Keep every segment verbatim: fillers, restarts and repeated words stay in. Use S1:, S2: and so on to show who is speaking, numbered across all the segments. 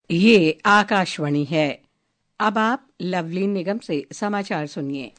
S1: ये आकाशवाणी है। अब आप लवलीन निगम से समाचार सुनिए।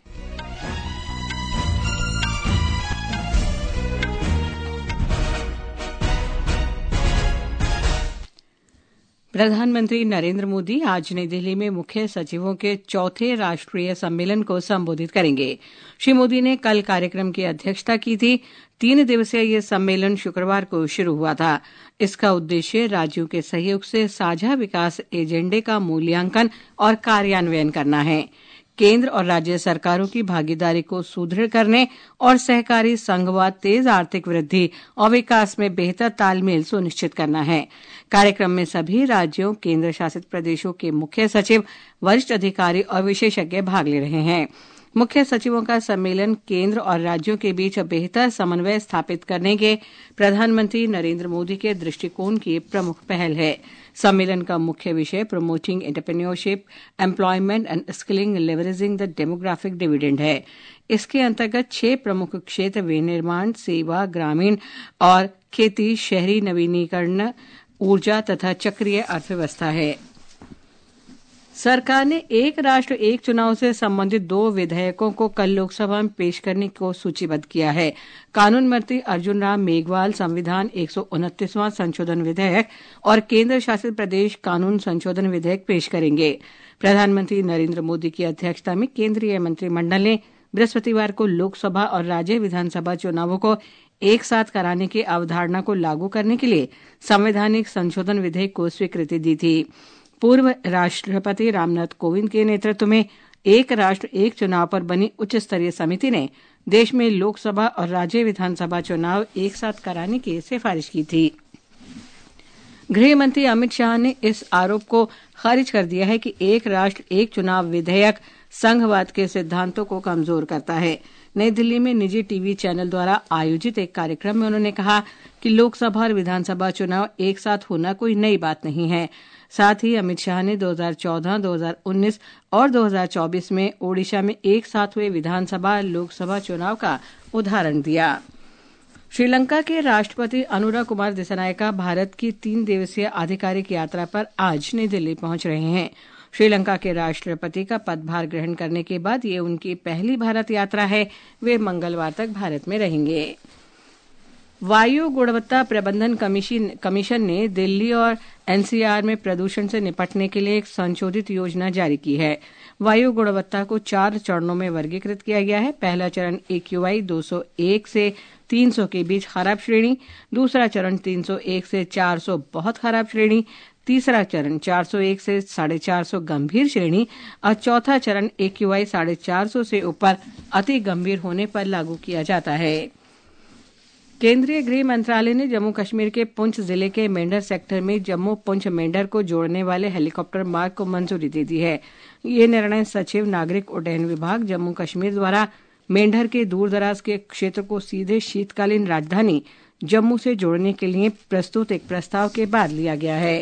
S1: प्रधानमंत्री नरेंद्र मोदी आज नई दिल्ली में मुख्य सचिवों के चौथे राष्ट्रीय सम्मेलन को संबोधित करेंगे। श्री मोदी ने कल कार्यक्रम की अध्यक्षता की थी। तीन दिवसीय यह सम्मेलन शुक्रवार को शुरू हुआ था। इसका उद्देश्य राज्यों के सहयोग से साझा विकास एजेंडे का मूल्यांकन और कार्यान्वयन करना है। केंद्र और राज्य सरकारों की भागीदारी को सुदृढ़ करने और सहकारी संघवाद, तेज आर्थिक वृद्धि और विकास में बेहतर तालमेल सुनिश्चित करना है। कार्यक्रम में सभी राज्यों, केंद्र शासित प्रदेशों के मुख्य सचिव, वरिष्ठ अधिकारी और विशेषज्ञ भाग ले रहे हैं। मुख्य सचिवों का सम्मेलन केंद्र और राज्यों के बीच बेहतर समन्वय स्थापित करने के प्रधानमंत्री नरेंद्र मोदी के दृष्टिकोण की प्रमुख पहल है। सम्मेलन का मुख्य विषय promoting entrepreneurship, employment and skilling, leveraging the demographic dividend है। इसके अंतर्गत छह प्रमुख क्षेत्र विनिर्माण, सेवा, ग्रामीण और खेती, शहरी नवीनीकरण, ऊर्जा तथा चक्रीय अर्थव्यवस्था है। सरकार ने एक राष्ट्र एक चुनाव से संबंधित दो विधेयकों को कल लोकसभा में पेश करने को सूचीबद्ध किया है। कानून मंत्री अर्जुन राम मेघवाल संविधान एक सौ उनतीसवां संशोधन विधेयक और केंद्र शासित प्रदेश कानून संशोधन विधेयक पेश करेंगे। प्रधानमंत्री नरेंद्र मोदी की अध्यक्षता में केंद्रीय मंत्रिमंडल ने बृहस्पतिवार को लोकसभा और राज्य विधानसभा चुनावों को एक साथ कराने की अवधारणा को लागू करने के लिए संवैधानिक संशोधन विधेयक को स्वीकृति दी थी। पूर्व राष्ट्रपति रामनाथ कोविंद के नेतृत्व में एक राष्ट्र एक चुनाव पर बनी उच्च स्तरीय समिति ने देश में लोकसभा और राज्य विधानसभा चुनाव एक साथ कराने की सिफारिश की थी। गृह मंत्री अमित शाह ने इस आरोप को खारिज कर दिया है कि एक राष्ट्र एक चुनाव विधेयक संघवाद के सिद्धांतों को कमजोर करता है। नई दिल्ली में निजी टीवी चैनल द्वारा आयोजित एक कार्यक्रम में उन्होंने कहा कि लोकसभा और विधानसभा चुनाव एक साथ होना कोई नई बात नहीं है। साथ ही अमित शाह ने दो हज़ार चौदह, दो हज़ार उन्नीस और दो हज़ार चौबीस में ओडिशा में एक साथ हुए विधानसभा लोकसभा चुनाव का उदाहरण दिया। श्रीलंका के राष्ट्रपति अनुरा कुमार दिसानायका भारत की तीन दिवसीय आधिकारिक यात्रा पर आज नई दिल्ली पहुंच रहे हैं। श्रीलंका के राष्ट्रपति का पदभार ग्रहण करने के बाद ये उनकी पहली भारत यात्रा है। वे मंगलवार तक भारत में रहेंगे। वायु गुणवत्ता प्रबंधन कमीशन ने दिल्ली और एनसीआर में प्रदूषण से निपटने के लिए एक संशोधित योजना जारी की है। वायु गुणवत्ता को चार चरणों में वर्गीकृत किया गया है। पहला चरण एक्यूआई दो सौ एक से तीन सौ के बीच खराब श्रेणी, दूसरा चरण तीन सौ एक से चार सौ बहुत खराब श्रेणी, तीसरा चरण चार सौ एक से साढ़े चार सौ गंभीर श्रेणी और चौथा चरण एक्यूआई साढ़े चार सौ से ऊपर अति गंभीर होने पर लागू किया जाता है। केंद्रीय गृह मंत्रालय ने जम्मू कश्मीर के पुंछ जिले के मेंढर सेक्टर में जम्मू पुंछ मेंढर को जोड़ने वाले हेलीकॉप्टर मार्ग को मंजूरी दे दी है। ये निर्णय सचिव नागरिक उड्डयन विभाग जम्मू कश्मीर द्वारा मेंढर के दूरदराज के क्षेत्र को सीधे शीतकालीन राजधानी जम्मू से जोड़ने के लिए प्रस्तुत एक प्रस्ताव के बाद लिया गया है।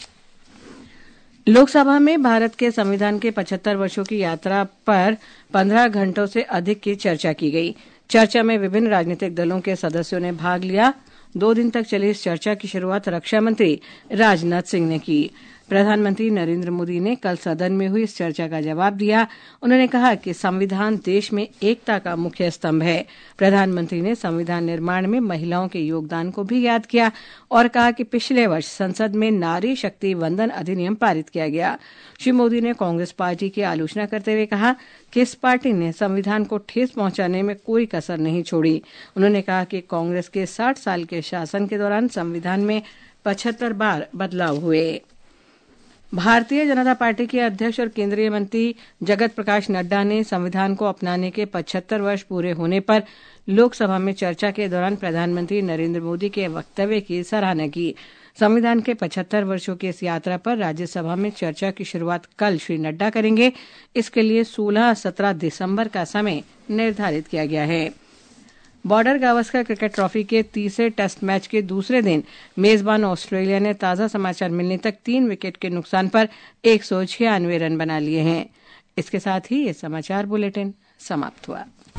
S1: लोकसभा में भारत के संविधान के पचहत्तर वर्षों की यात्रा पर पंद्रह घंटों से अधिक की चर्चा की गई। चर्चा में विभिन्न राजनीतिक दलों के सदस्यों ने भाग लिया। दो दिन तक चली इस चर्चा की शुरुआत रक्षा मंत्री राजनाथ सिंह ने की। प्रधानमंत्री नरेंद्र मोदी ने कल सदन में हुई इस चर्चा का जवाब दिया। उन्होंने कहा कि संविधान देश में एकता का मुख्य स्तंभ है। प्रधानमंत्री ने संविधान निर्माण में महिलाओं के योगदान को भी याद किया और कहा कि पिछले वर्ष संसद में नारी शक्ति वंदन अधिनियम पारित किया गया। श्री मोदी ने कांग्रेस पार्टी की आलोचना करते हुए कहा कि इस पार्टी ने संविधान को ठेस पहुंचाने में कोई कसर नहीं छोड़ी। उन्होंने कहा कि कांग्रेस के साठ साल के शासन के दौरान संविधान में पचहत्तर बार बदलाव हुए। भारतीय जनता पार्टी के अध्यक्ष और केंद्रीय मंत्री जगत प्रकाश नड्डा ने संविधान को अपनाने के पचहत्तर वर्ष पूरे होने पर लोकसभा में चर्चा के दौरान प्रधानमंत्री नरेंद्र मोदी के वक्तव्य की सराहना की। संविधान के पचहत्तर वर्षों की इस यात्रा पर राज्यसभा में चर्चा की शुरुआत कल श्री नड्डा करेंगे। इसके लिए सोलह सत्रह दिसंबर का समय निर्धारित किया गया है। बॉर्डर गावस्कर क्रिकेट ट्रॉफी के तीसरे टेस्ट मैच के दूसरे दिन मेजबान ऑस्ट्रेलिया ने ताजा समाचार मिलने तक तीन विकेट के नुकसान पर एक सौ छियानवे रन बना लिए हैं। इसके साथ ही ये समाचार बुलेटिन समाप्त हुआ।